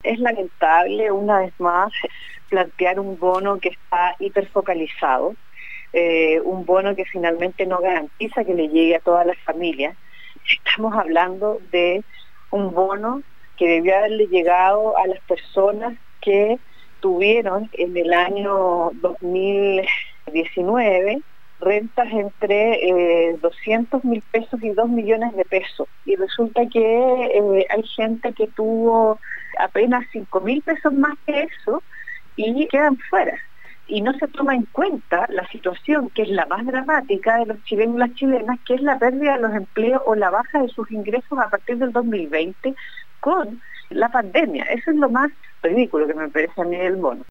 Es lamentable, una vez más, plantear un bono que está hiperfocalizado, un bono que finalmente no garantiza que le llegue a todas las familias. Estamos hablando de un bono que debió haberle llegado a las personas que tuvieron en el año 2019 rentas entre 200.000 pesos y 2 millones de pesos. Y resulta que hay gente que tuvo apenas 5.000 pesos más que eso y quedan fuera. Y no se toma en cuenta la situación que es la más dramática de los chilenos y las chilenas, que es la pérdida de los empleos o la baja de sus ingresos a partir del 2020 con la pandemia. Eso es lo más ridículo que me parece a mí del bono.